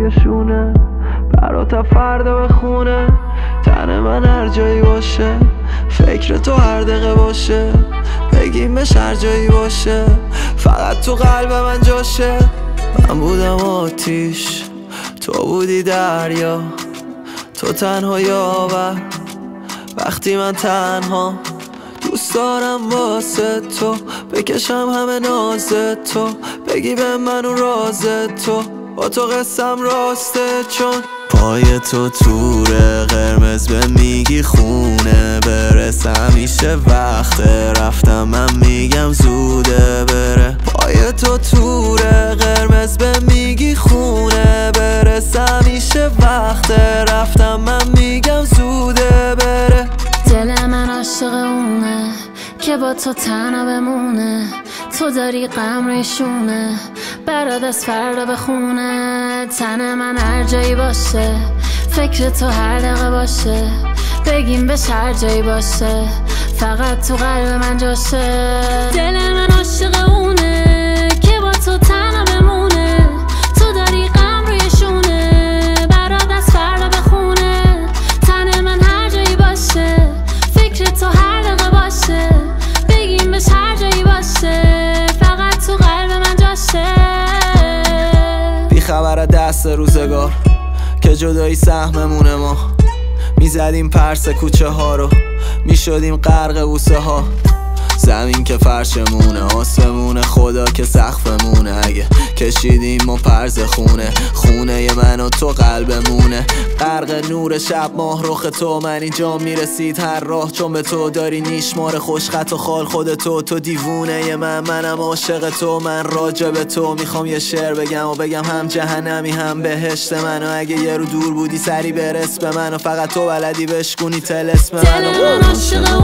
روی شونه، برات فردا بخونه. تن من هر جایی باشه، فکر تو هر دقیقه باشه، بگیمش هر جایی باشه، فقط تو قلب من جاشه. من بودم آتیش، تو بودی دریا، تو تنها یاور وقتی من تنها. دوست دارم واسه تو بکشم همه ناز تو، بگی به من اون راز تو، با تو قصم راسته. چون پای تو توره قرمز به میگی خونه، برسه همیشه وقت رفتم من میگم زوده بره. پای تو توره قرمز به میگی خونه، برسه همیشه وقت رفتم من میگم زوده بره. دل من عاشق اونه که با تو تنها بمونه، تو داری غم ریشونه، برات از فردا بخونه. تن من هر جایی باشه، فکر تو هر دقیقه باشه، بگیم بهش هر جایی باشه، فقط تو قلب من جاشه. دل من عاشق اونه که با تو تنها بمونه، تو داری غم ریشونه، برات از فردا بخونه. تن من هر جایی باشه، فکر تو هر دقیقه باشه، بگیم بهش هر جایی باشه، فقط تو قلب من جاشه. بی خبر دست روزگار که جدایی سهممونه، ما میزدیم پرس کوچه ها رو، میشدیم غرق بوسه ها. زمین که فرشمونه، آسمونه خدا که سقفمونه. اگه کشیدیم ما پرز خونه، خونه من و تو قلبمونه. غرق نور شب ماه رخ تو، من اینجا میرسید هر راه، چون به تو داری نیشمار خوشخط و خال خودتو. تو دیوونه منم عاشق تو، من راجع به تو میخوام یه شعر بگم و بگم هم جهنمی هم بهشت من. و اگه یه رو دور بودی سری برس به من، و فقط تو بلدی بشکونی طلسم من. دل من عاشق